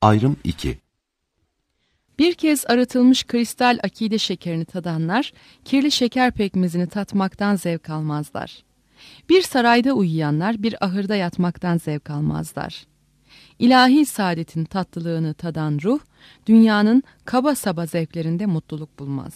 Ayrım 2. Bir kez arıtılmış kristal akide şekerini tadanlar, kirli şeker pekmezini tatmaktan zevk almazlar. Bir sarayda uyuyanlar bir ahırda yatmaktan zevk almazlar. İlahi saadetin tatlılığını tadan ruh, dünyanın kaba saba zevklerinde mutluluk bulmaz.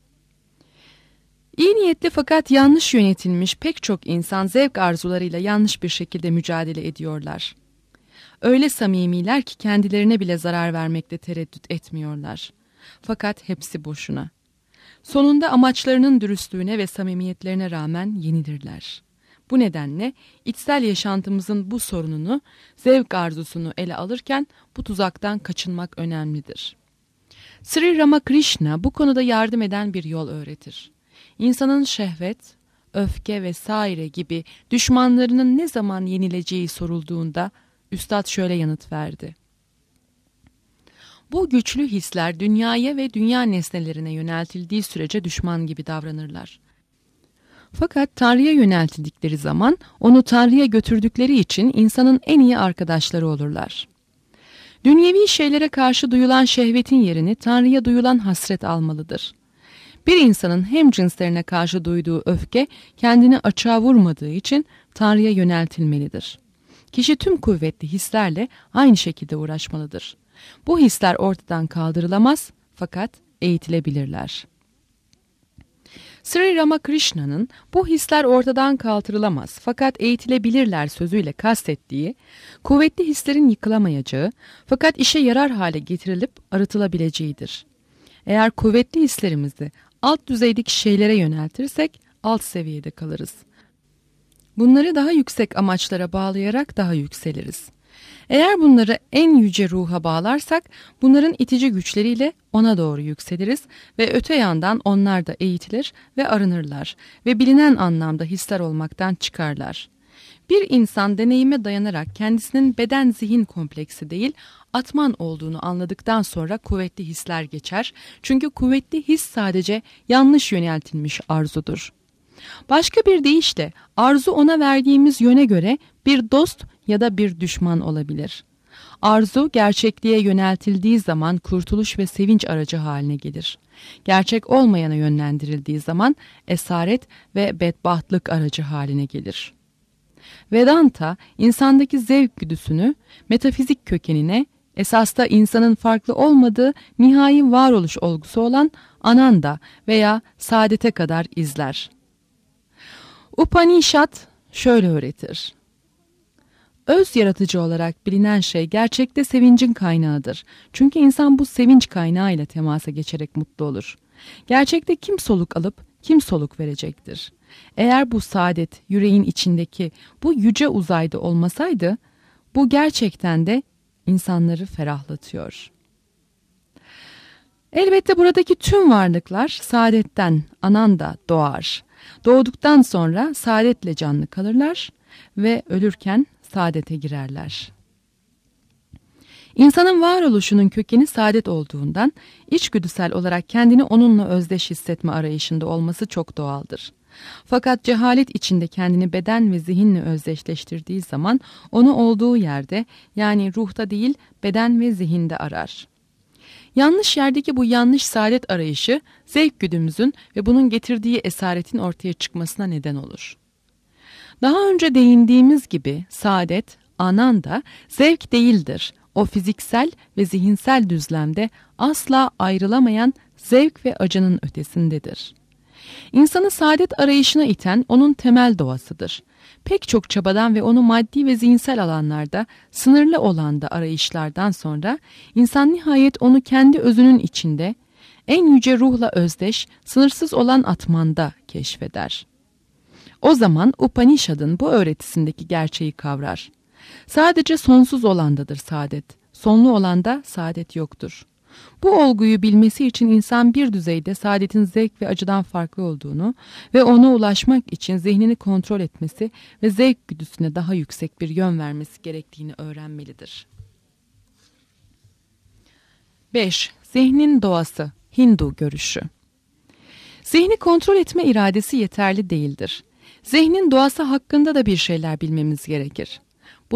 İyi niyetli fakat yanlış yönetilmiş pek çok insan zevk arzularıyla yanlış bir şekilde mücadele ediyorlar. Öyle samimiler ki kendilerine bile zarar vermekte tereddüt etmiyorlar. Fakat hepsi boşuna. Sonunda amaçlarının dürüstlüğüne ve samimiyetlerine rağmen yenilirler. Bu nedenle içsel yaşantımızın bu sorununu, zevk arzusunu ele alırken bu tuzaktan kaçınmak önemlidir. Sri Ramakrishna bu konuda yardım eden bir yol öğretir. İnsanın şehvet, öfke vesaire gibi düşmanlarının ne zaman yenileceği sorulduğunda Üstad şöyle yanıt verdi. Bu güçlü hisler dünyaya ve dünya nesnelerine yöneltildiği sürece düşman gibi davranırlar. Fakat Tanrı'ya yöneltildikleri zaman onu Tanrı'ya götürdükleri için insanın en iyi arkadaşları olurlar. Dünyevi şeylere karşı duyulan şehvetin yerini Tanrı'ya duyulan hasret almalıdır. Bir insanın hemcinslerine karşı duyduğu öfke kendini açığa vurmadığı için Tanrı'ya yöneltilmelidir. Kişi tüm kuvvetli hislerle aynı şekilde uğraşmalıdır. Bu hisler ortadan kaldırılamaz fakat eğitilebilirler. Sri Ramakrishna'nın bu hisler ortadan kaldırılamaz fakat eğitilebilirler sözüyle kastettiği, kuvvetli hislerin yıkılamayacağı fakat işe yarar hale getirilip arıtılabileceğidir. Eğer kuvvetli hislerimizi alt düzeydeki şeylere yöneltirsek alt seviyede kalırız. Bunları daha yüksek amaçlara bağlayarak daha yükseliriz. Eğer bunları en yüce ruha bağlarsak bunların itici güçleriyle ona doğru yükseliriz ve öte yandan onlar da eğitilir ve arınırlar ve bilinen anlamda hisler olmaktan çıkarlar. Bir insan deneyime dayanarak kendisinin beden zihin kompleksi değil atman olduğunu anladıktan sonra kuvvetli hisler geçer. Çünkü kuvvetli his sadece yanlış yöneltilmiş arzudur. Başka bir deyişle arzu ona verdiğimiz yöne göre bir dost ya da bir düşman olabilir. Arzu gerçekliğe yöneltildiği zaman kurtuluş ve sevinç aracı haline gelir. Gerçek olmayana yönlendirildiği zaman esaret ve bedbahtlık aracı haline gelir. Vedanta, insandaki zevk güdüsünü metafizik kökenine, esasta insanın farklı olmadığı nihai varoluş olgusu olan Ananda veya saadete kadar izler. Upanishad şöyle öğretir. Öz yaratıcı olarak bilinen şey gerçekte sevincin kaynağıdır. Çünkü insan bu sevinç kaynağıyla temasa geçerek mutlu olur. Gerçekte kim soluk alıp kim soluk verecektir? Eğer bu saadet yüreğin içindeki bu yüce uzayda olmasaydı, bu gerçekten de insanları ferahlatıyor. Elbette buradaki tüm varlıklar saadetten, Ananda doğar. Doğduktan sonra saadetle canlı kalırlar ve ölürken saadete girerler. İnsanın varoluşunun kökeni saadet olduğundan içgüdüsel olarak kendini onunla özdeş hissetme arayışında olması çok doğaldır. Fakat cehalet içinde kendini beden ve zihinle özdeşleştirdiği zaman onu olduğu yerde yani ruhta değil beden ve zihinde arar. Yanlış yerdeki bu yanlış saadet arayışı zevk güdümüzün ve bunun getirdiği esaretin ortaya çıkmasına neden olur. Daha önce değindiğimiz gibi saadet, ananda zevk değildir. O fiziksel ve zihinsel düzlemde asla ayrılamayan zevk ve acının ötesindedir. İnsanı saadet arayışına iten onun temel doğasıdır. Pek çok çabadan ve onu maddi ve zihinsel alanlarda sınırlı olan da arayışlardan sonra insan nihayet onu kendi özünün içinde en yüce ruhla özdeş, sınırsız olan atmanda keşfeder. O zaman Upanishad'ın bu öğretisindeki gerçeği kavrar. Sadece sonsuz olandadır saadet, sonlu olanda saadet yoktur. Bu olguyu bilmesi için insan bir düzeyde saadetin zevk ve acıdan farklı olduğunu ve ona ulaşmak için zihnini kontrol etmesi ve zevk güdüsüne daha yüksek bir yön vermesi gerektiğini öğrenmelidir. 5. Zihnin doğası, Hindu görüşü. Zihni kontrol etme iradesi yeterli değildir. Zihnin doğası hakkında da bir şeyler bilmemiz gerekir. Bunu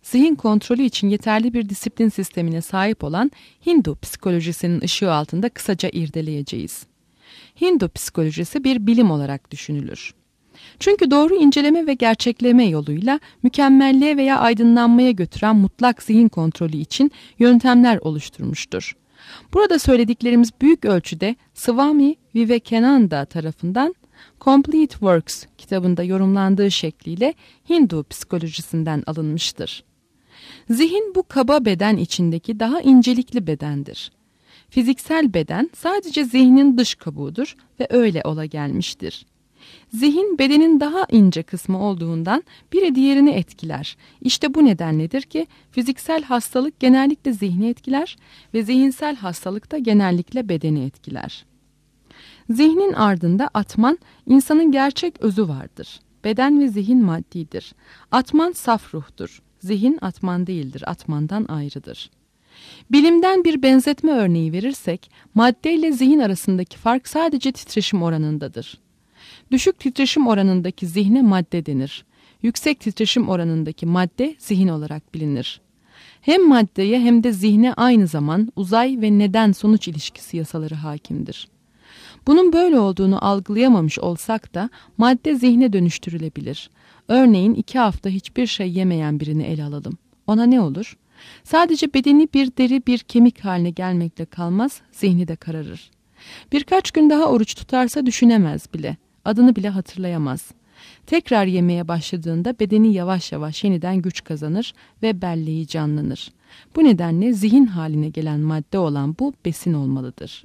zihin kontrolü için yeterli bir disiplin sistemine sahip olan Hindu psikolojisinin ışığı altında kısaca irdeleyeceğiz. Hindu psikolojisi bir bilim olarak düşünülür. Çünkü doğru inceleme ve gerçekleme yoluyla mükemmelliğe veya aydınlanmaya götüren mutlak zihin kontrolü için yöntemler oluşturmuştur. Burada söylediklerimiz büyük ölçüde Swami Vivekananda tarafından Complete Works kitabında yorumlandığı şekliyle Hindu psikolojisinden alınmıştır. Zihin bu kaba beden içindeki daha incelikli bedendir. Fiziksel beden sadece zihnin dış kabuğudur ve öyle ola gelmiştir. Zihin bedenin daha ince kısmı olduğundan biri diğerini etkiler. İşte bu nedenledir ki fiziksel hastalık genellikle zihni etkiler ve zihinsel hastalık da genellikle bedeni etkiler. Zihnin ardında atman, insanın gerçek özü vardır. Beden ve zihin maddidir. Atman saf ruhtur. Zihin atman değildir, atmandan ayrıdır. Bilimden bir benzetme örneği verirsek, madde ile zihin arasındaki fark sadece titreşim oranındadır. Düşük titreşim oranındaki zihne madde denir. Yüksek titreşim oranındaki madde zihin olarak bilinir. Hem maddeye hem de zihne aynı zaman uzay ve neden-sonuç ilişkisi yasaları hakimdir. Bunun böyle olduğunu algılayamamış olsak da madde zihne dönüştürülebilir. Örneğin 2 hafta hiçbir şey yemeyen birini ele alalım. Ona ne olur? Sadece bedeni bir deri bir kemik haline gelmekle kalmaz, zihni de kararır. Birkaç gün daha oruç tutarsa düşünemez bile, adını bile hatırlayamaz. Tekrar yemeye başladığında bedeni yavaş yavaş yeniden güç kazanır ve belleği canlanır. Bu nedenle zihin haline gelen madde olan bu besin olmalıdır.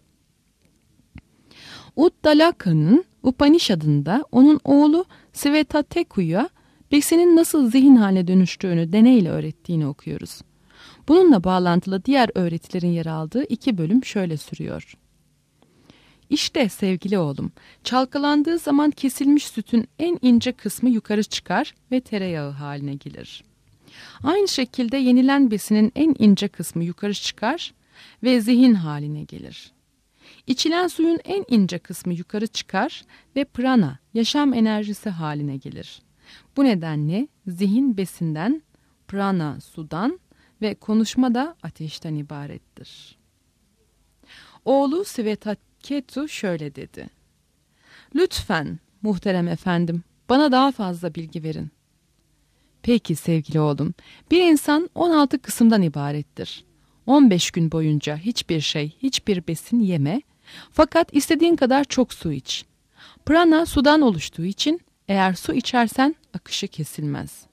Uddalaka'nın Upanishad'ında onun oğlu Svetateku'ya besinin nasıl zihin haline dönüştüğünü deneyle öğrettiğini okuyoruz. Bununla bağlantılı diğer öğretilerin yer aldığı 2 bölüm şöyle sürüyor. İşte sevgili oğlum, çalkalandığı zaman kesilmiş sütün en ince kısmı yukarı çıkar ve tereyağı haline gelir. Aynı şekilde yenilen besinin en ince kısmı yukarı çıkar ve zihin haline gelir. İçilen suyun en ince kısmı yukarı çıkar ve prana, yaşam enerjisi haline gelir. Bu nedenle zihin besinden, prana sudan ve konuşma da ateşten ibarettir. Oğlu Svetaketu şöyle dedi. Lütfen muhterem efendim, bana daha fazla bilgi verin. Peki sevgili oğlum, bir insan 16 kısımdan ibarettir. 15 gün boyunca hiçbir şey, hiçbir besin yeme, fakat istediğin kadar çok su iç. Prana sudan oluştuğu için eğer su içersen akışı kesilmez.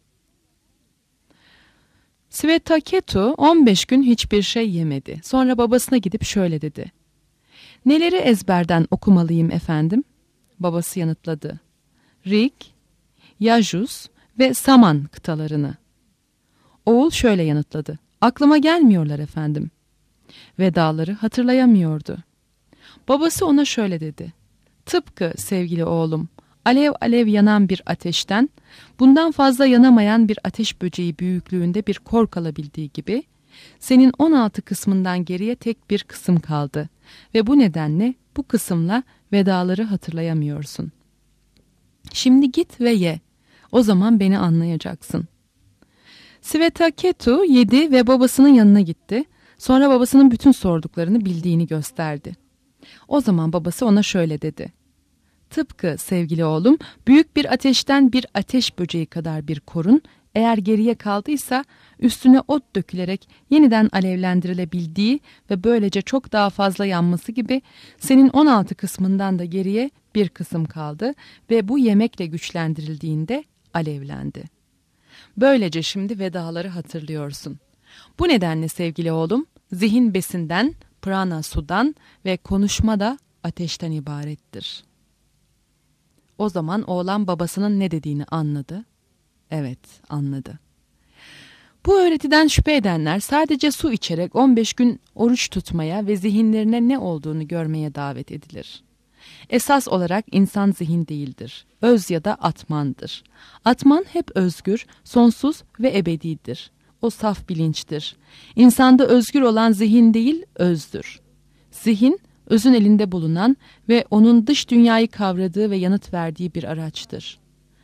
Svetaketu 15 gün hiçbir şey yemedi. Sonra babasına gidip şöyle dedi. Neleri ezberden okumalıyım efendim? Babası yanıtladı. Rig, Yajus ve Saman kıtalarını. Oğul şöyle yanıtladı. Aklıma gelmiyorlar efendim. Vedaları hatırlayamıyordu. Babası ona şöyle dedi. Tıpkı sevgili oğlum, alev alev yanan bir ateşten, bundan fazla yanamayan bir ateş böceği büyüklüğünde bir kork alabildiği gibi, senin 16 kısmından geriye tek bir kısım kaldı ve bu nedenle bu kısımla vedaları hatırlayamıyorsun. Şimdi git ve ye, o zaman beni anlayacaksın. Svetaketu yedi ve babasının yanına gitti, sonra babasının bütün sorduklarını bildiğini gösterdi. O zaman babası ona şöyle dedi. Tıpkı sevgili oğlum, büyük bir ateşten bir ateş böceği kadar bir korun, eğer geriye kaldıysa üstüne ot dökülerek yeniden alevlendirilebildiği ve böylece çok daha fazla yanması gibi senin 16 kısmından da geriye bir kısım kaldı ve bu yemekle güçlendirildiğinde alevlendi. Böylece şimdi vedaları hatırlıyorsun. Bu nedenle sevgili oğlum, zihin besinden, prana sudan ve konuşma da ateşten ibarettir. O zaman oğlan babasının ne dediğini anladı. Evet, anladı. Bu öğretiden şüphe edenler sadece su içerek 15 gün oruç tutmaya ve zihinlerine ne olduğunu görmeye davet edilir. Esas olarak insan zihin değildir. Öz ya da atmandır. Atman hep özgür, sonsuz ve ebedidir. O saf bilinçtir. İnsanda özgür olan zihin değil, özdür. Zihin, özün elinde bulunan ve onun dış dünyayı kavradığı ve yanıt verdiği bir araçtır.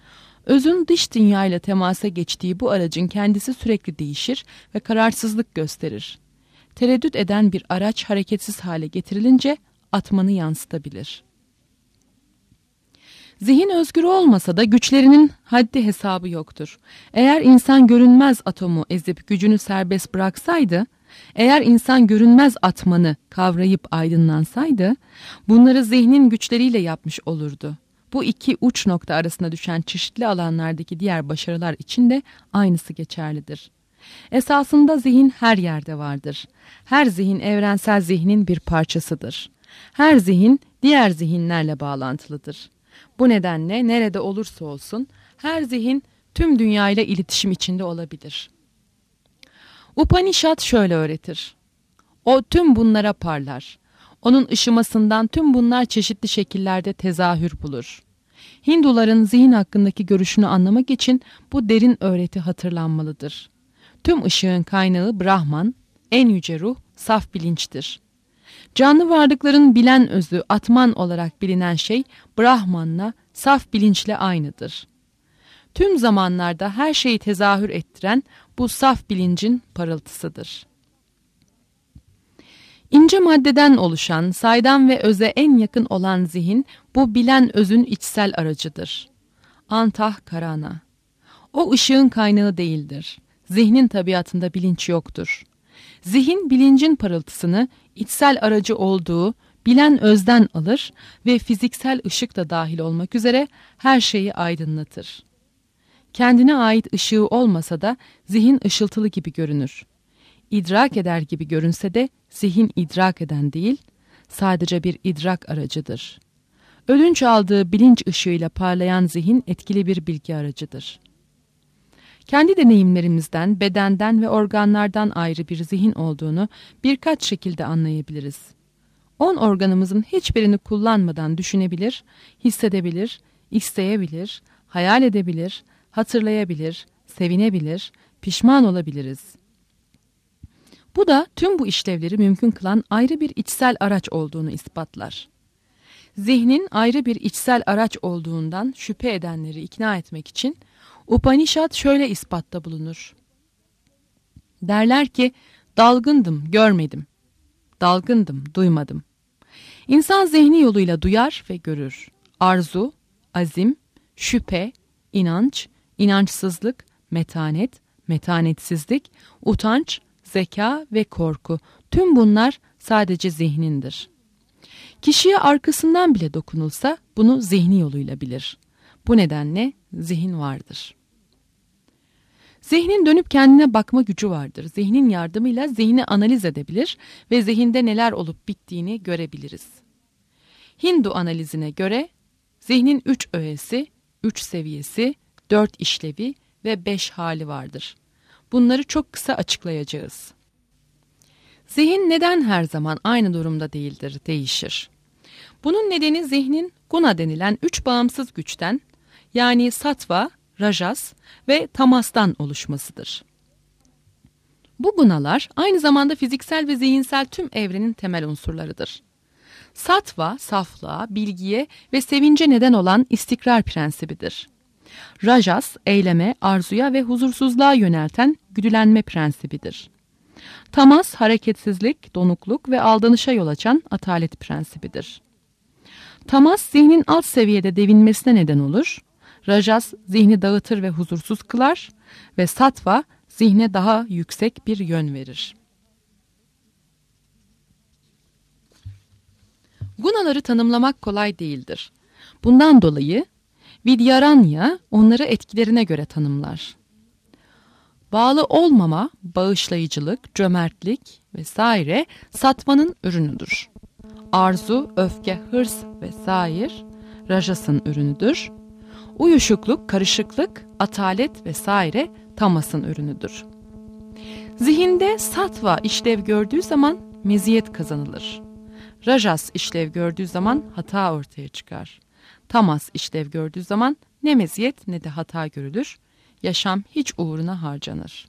Özün dış dünyayla temasa geçtiği bu aracın kendisi sürekli değişir ve kararsızlık gösterir. Tereddüt eden bir araç hareketsiz hale getirilince atmanı yansıtabilir. Zihin özgür olmasa da güçlerinin haddi hesabı yoktur. Eğer insan görünmez atomu ezip gücünü serbest bıraksaydı, eğer insan görünmez atmanı kavrayıp aydınlansaydı, bunları zihnin güçleriyle yapmış olurdu. Bu iki uç nokta arasında düşen çeşitli alanlardaki diğer başarılar için de aynısı geçerlidir. Esasında zihin her yerde vardır. Her zihin evrensel zihnin bir parçasıdır. Her zihin diğer zihinlerle bağlantılıdır. Bu nedenle nerede olursa olsun her zihin tüm dünyayla iletişim içinde olabilir. Upanishad şöyle öğretir. O tüm bunlara parlar. Onun ışımasından tüm bunlar çeşitli şekillerde tezahür bulur. Hinduların zihin hakkındaki görüşünü anlamak için bu derin öğreti hatırlanmalıdır. Tüm ışığın kaynağı Brahman, en yüce ruh, saf bilinçtir. Canlı varlıkların bilen özü, Atman olarak bilinen şey Brahman'la, saf bilinçle aynıdır. Tüm zamanlarda her şeyi tezahür ettiren bu saf bilincin parıltısıdır. İnce maddeden oluşan, saydam ve öze en yakın olan zihin, bu bilen özün içsel aracıdır. Antah karana. O ışığın kaynağı değildir. Zihnin tabiatında bilinç yoktur. Zihin bilincin parıltısını içsel aracı olduğu bilen özden alır ve fiziksel ışık da dahil olmak üzere her şeyi aydınlatır. Kendine ait ışığı olmasa da zihin ışıltılı gibi görünür. İdrak eder gibi görünse de zihin idrak eden değil, sadece bir idrak aracıdır. Ödünç aldığı bilinç ışığıyla parlayan zihin etkili bir bilgi aracıdır. Kendi deneyimlerimizden, bedenden ve organlardan ayrı bir zihin olduğunu birkaç şekilde anlayabiliriz. 10 organımızın hiçbirini kullanmadan düşünebilir, hissedebilir, isteyebilir, hayal edebilir, hatırlayabilir, sevinebilir, pişman olabiliriz. Bu da tüm bu işlevleri mümkün kılan ayrı bir içsel araç olduğunu ispatlar. Zihnin ayrı bir içsel araç olduğundan şüphe edenleri ikna etmek için Upanishad şöyle ispatta bulunur. Derler ki, dalgındım, görmedim. Dalgındım, duymadım. İnsan zihni yoluyla duyar ve görür. Arzu, azim, şüphe, inanç, inançsızlık, metanet, metanetsizlik, utanç, zeka ve korku. Tüm bunlar sadece zihnindir. Kişiye arkasından bile dokunulsa bunu zihni yoluyla bilir. Bu nedenle zihin vardır. Zihnin dönüp kendine bakma gücü vardır. Zihnin yardımıyla zihni analiz edebilir ve zihinde neler olup bittiğini görebiliriz. Hindu analizine göre zihnin 3 öğesi, 3 seviyesi, 4 işlevi ve 5 hali vardır. Bunları çok kısa açıklayacağız. Zihin neden her zaman aynı durumda değildir, değişir. Bunun nedeni zihnin guna denilen 3 bağımsız güçten, yani sattva, rajas ve tamastan oluşmasıdır. Bu gunalar aynı zamanda fiziksel ve zihinsel tüm evrenin temel unsurlarıdır. Sattva, saflığa, bilgiye ve sevince neden olan istikrar prensibidir. Rajas, eyleme, arzuya ve huzursuzluğa yönelten güdülenme prensibidir. Tamas, hareketsizlik, donukluk ve aldanışa yol açan atalet prensibidir. Tamas, zihnin alt seviyede devinmesine neden olur. Rajas, zihni dağıtır ve huzursuz kılar ve sattva, zihne daha yüksek bir yön verir. Gunaları tanımlamak kolay değildir. Bundan dolayı Vidyaranya onları etkilerine göre tanımlar. Bağlı olmama, bağışlayıcılık, cömertlik vesaire sattvanın ürünüdür. Arzu, öfke, hırs vesaire rajasın ürünüdür. Uyuşukluk, karışıklık, atalet vesaire tamasın ürünüdür. Zihinde sattva işlev gördüğü zaman meziyet kazanılır. Rajas işlev gördüğü zaman hata ortaya çıkar. Tamas işlev gördüğü zaman ne meziyet ne de hata görülür. Yaşam hiç uğruna harcanır.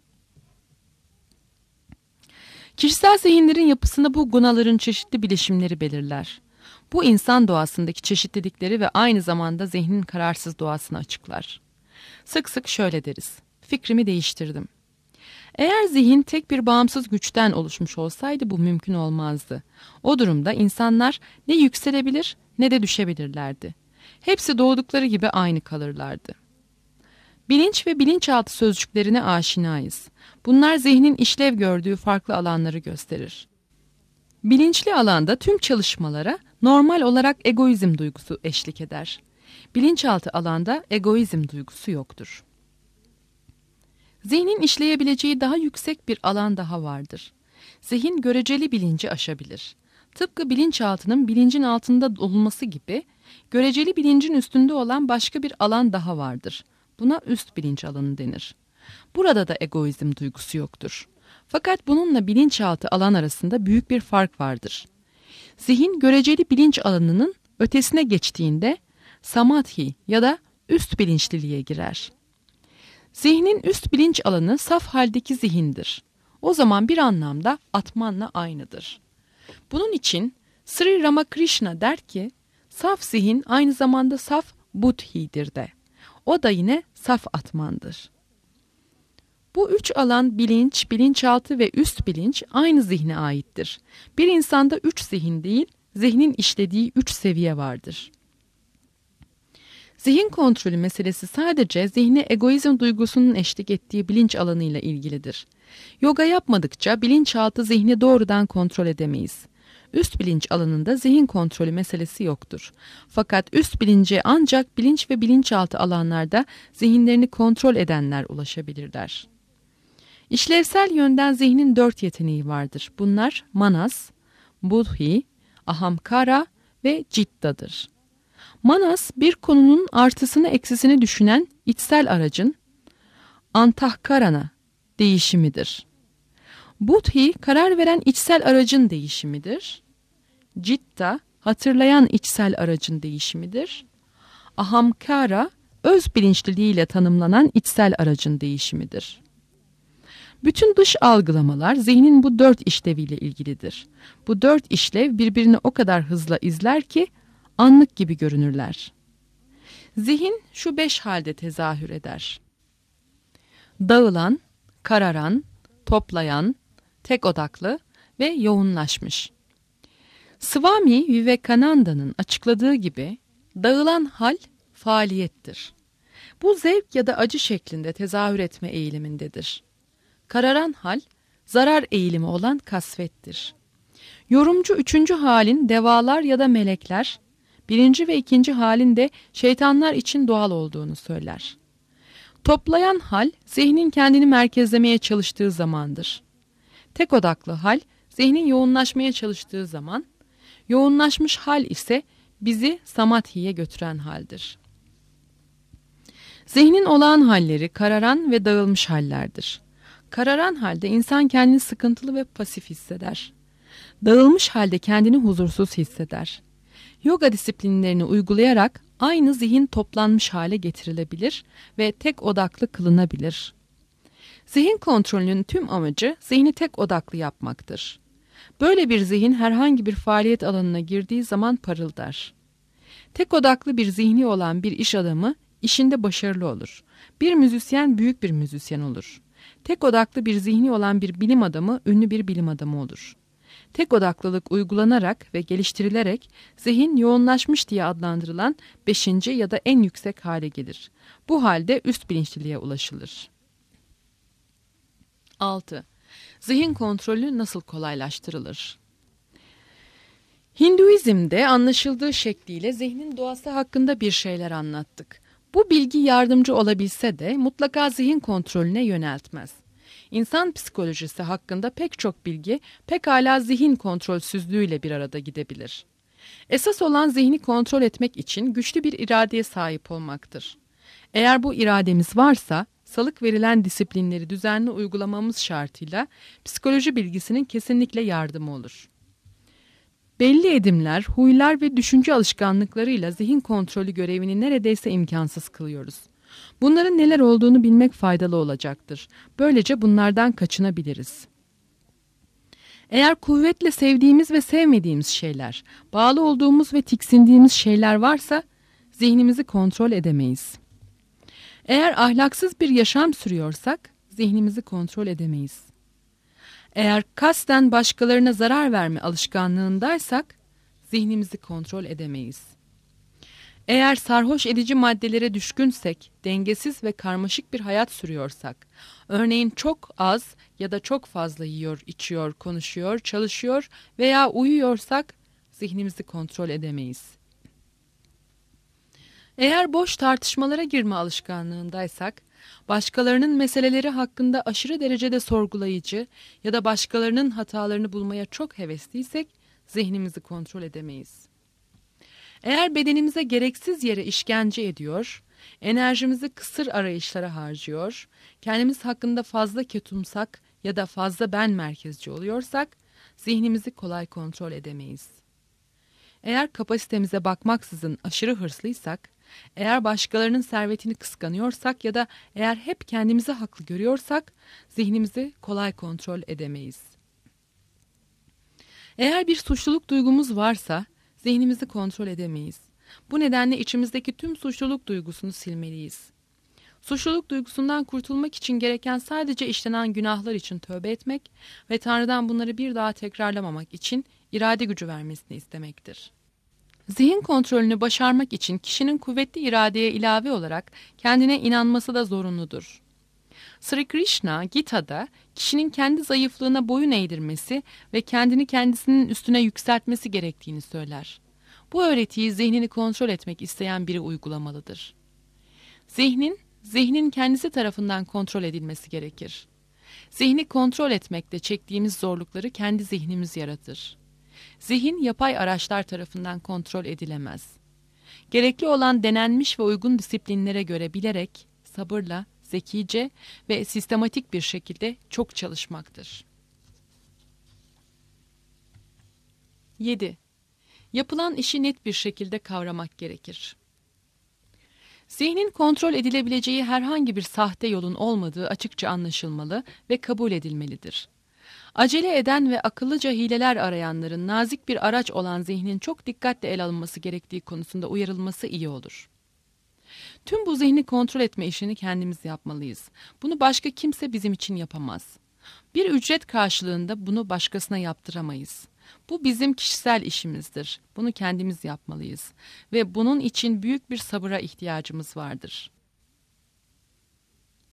Kişisel zihinlerin yapısını bu gunaların çeşitli bileşimleri belirler. Bu insan doğasındaki çeşitlilikleri ve aynı zamanda zihnin kararsız doğasını açıklar. Sık sık şöyle deriz: fikrimi değiştirdim. Eğer zihin tek bir bağımsız güçten oluşmuş olsaydı bu mümkün olmazdı. O durumda insanlar ne yükselebilir ne de düşebilirlerdi. Hepsi doğdukları gibi aynı kalırlardı. Bilinç ve bilinçaltı sözcüklerine aşinayız. Bunlar zihnin işlev gördüğü farklı alanları gösterir. Bilinçli alanda tüm çalışmalara normal olarak egoizm duygusu eşlik eder. Bilinçaltı alanda egoizm duygusu yoktur. Zihnin işleyebileceği daha yüksek bir alan daha vardır. Zihin göreceli bilinci aşabilir. Tıpkı bilinçaltının bilincin altında olması gibi, göreceli bilincin üstünde olan başka bir alan daha vardır. Buna üst bilinç alanı denir. Burada da egoizm duygusu yoktur. Fakat bununla bilinçaltı alan arasında büyük bir fark vardır. Zihin göreceli bilinç alanının ötesine geçtiğinde samadhi ya da üst bilinçliliğe girer. Zihnin üst bilinç alanı saf haldeki zihindir. O zaman bir anlamda Atman'la aynıdır. Bunun için Sri Ramakrishna der ki, saf zihin aynı zamanda saf Buddhi'dir de. O da yine saf Atman'dır. Bu üç alan bilinç, bilinçaltı ve üst bilinç aynı zihne aittir. Bir insanda üç zihin değil, zihnin işlediği üç seviye vardır. Zihin kontrolü meselesi sadece zihne egoizm duygusunun eşlik ettiği bilinç alanıyla ilgilidir. Yoga yapmadıkça bilinçaltı zihni doğrudan kontrol edemeyiz. Üst bilinç alanında zihin kontrolü meselesi yoktur. Fakat üst bilince ancak bilinç ve bilinçaltı alanlarda zihinlerini kontrol edenler ulaşabilirler. İşlevsel yönden zihnin 4 yeteneği vardır. Bunlar manas, buddhi, ahamkara ve citta'dır. Manas, bir konunun artısını eksisini düşünen içsel aracın antahkarana değişimidir. Buddhi, karar veren içsel aracın değişimidir. Citta, hatırlayan içsel aracın değişimidir. Ahamkara, öz bilinçliliğiyle tanımlanan içsel aracın değişimidir. Bütün dış algılamalar zihnin bu 4 işleviyle ilgilidir. Bu 4 işlev birbirini o kadar hızla izler ki anlık gibi görünürler. Zihin şu 5 halde tezahür eder: dağılan, kararan, toplayan, tek odaklı ve yoğunlaşmış. Swami Vivekananda'nın açıkladığı gibi dağılan hal faaliyettir. Bu zevk ya da acı şeklinde tezahür etme eğilimindedir. Kararan hal zarar eğilimi olan kasvettir. Yorumcu 3. halin devalar ya da melekler, 1. ve 2. halin de şeytanlar için doğal olduğunu söyler. Toplayan hal zihnin kendini merkezlemeye çalıştığı zamandır. Tek odaklı hal zihnin yoğunlaşmaya çalıştığı zaman, yoğunlaşmış hal ise bizi samadhiye götüren haldir. Zihnin olağan halleri kararan ve dağılmış hallerdir. Kararan halde insan kendini sıkıntılı ve pasif hisseder. Dağılmış halde kendini huzursuz hisseder. Yoga disiplinlerini uygulayarak aynı zihin toplanmış hale getirilebilir ve tek odaklı kılınabilir. Zihin kontrolünün tüm amacı zihni tek odaklı yapmaktır. Böyle bir zihin herhangi bir faaliyet alanına girdiği zaman parıldar. Tek odaklı bir zihni olan bir iş adamı işinde başarılı olur. Bir müzisyen büyük bir müzisyen olur. Tek odaklı bir zihni olan bir bilim adamı ünlü bir bilim adamı olur. Tek odaklılık uygulanarak ve geliştirilerek zihin yoğunlaşmış diye adlandırılan 5. ya da en yüksek hale gelir. Bu halde üst bilinçliliğe ulaşılır. 6. Zihin kontrolü nasıl kolaylaştırılır? Hinduizm'de anlaşıldığı şekliyle zihnin doğası hakkında bir şeyler anlattık. Bu bilgi yardımcı olabilse de mutlaka zihin kontrolüne yöneltmez. İnsan psikolojisi hakkında pek çok bilgi pekala zihin kontrolsüzlüğüyle bir arada gidebilir. Esas olan zihni kontrol etmek için güçlü bir iradeye sahip olmaktır. Eğer bu irademiz varsa, salık verilen disiplinleri düzenli uygulamamız şartıyla psikoloji bilgisinin kesinlikle yardımı olur. Belli edimler, huylar ve düşünce alışkanlıklarıyla zihin kontrolü görevini neredeyse imkansız kılıyoruz. Bunların neler olduğunu bilmek faydalı olacaktır. Böylece bunlardan kaçınabiliriz. Eğer kuvvetle sevdiğimiz ve sevmediğimiz şeyler, bağlı olduğumuz ve tiksindiğimiz şeyler varsa zihnimizi kontrol edemeyiz. Eğer ahlaksız bir yaşam sürüyorsak zihnimizi kontrol edemeyiz. Eğer kasten başkalarına zarar verme alışkanlığındaysak zihnimizi kontrol edemeyiz. Eğer sarhoş edici maddelere düşkünsek, dengesiz ve karmaşık bir hayat sürüyorsak, örneğin çok az ya da çok fazla yiyor, içiyor, konuşuyor, çalışıyor veya uyuyorsak zihnimizi kontrol edemeyiz. Eğer boş tartışmalara girme alışkanlığındaysak, başkalarının meseleleri hakkında aşırı derecede sorgulayıcı ya da başkalarının hatalarını bulmaya çok hevesliysek zihnimizi kontrol edemeyiz. Eğer bedenimize gereksiz yere işkence ediyor, enerjimizi kısır arayışlara harcıyor, kendimiz hakkında fazla ketumsak ya da fazla ben merkezci oluyorsak, zihnimizi kolay kontrol edemeyiz. Eğer kapasitemize bakmaksızın aşırı hırslıysak, eğer başkalarının servetini kıskanıyorsak ya da eğer hep kendimizi haklı görüyorsak, zihnimizi kolay kontrol edemeyiz. Eğer bir suçluluk duygumuz varsa, zihnimizi kontrol edemeyiz. Bu nedenle içimizdeki tüm suçluluk duygusunu silmeliyiz. Suçluluk duygusundan kurtulmak için gereken sadece işlenen günahlar için tövbe etmek ve Tanrı'dan bunları bir daha tekrarlamamak için irade gücü vermesini istemektir. Zihin kontrolünü başarmak için kişinin kuvvetli iradeye ilave olarak kendine inanması da zorunludur. Sri Krishna, Gita'da kişinin kendi zayıflığına boyun eğdirmesi ve kendini kendisinin üstüne yükseltmesi gerektiğini söyler. Bu öğretiyi zihnini kontrol etmek isteyen biri uygulamalıdır. Zihnin kendisi tarafından kontrol edilmesi gerekir. Zihni kontrol etmekte çektiğimiz zorlukları kendi zihnimiz yaratır. Zihin yapay araçlar tarafından kontrol edilemez. Gerekli olan denenmiş ve uygun disiplinlere göre bilerek, sabırla, zekice ve sistematik bir şekilde çok çalışmaktır. 7. Yapılan işi net bir şekilde kavramak gerekir. Zihnin kontrol edilebileceği herhangi bir sahte yolun olmadığı açıkça anlaşılmalı ve kabul edilmelidir. Acele eden ve akıllıca hileler arayanların nazik bir araç olan zihnin çok dikkatle ele alınması gerektiği konusunda uyarılması iyi olur. Tüm bu zihni kontrol etme işini kendimiz yapmalıyız. Bunu başka kimse bizim için yapamaz. Bir ücret karşılığında bunu başkasına yaptıramayız. Bu bizim kişisel işimizdir. Bunu kendimiz yapmalıyız ve bunun için büyük bir sabıra ihtiyacımız vardır.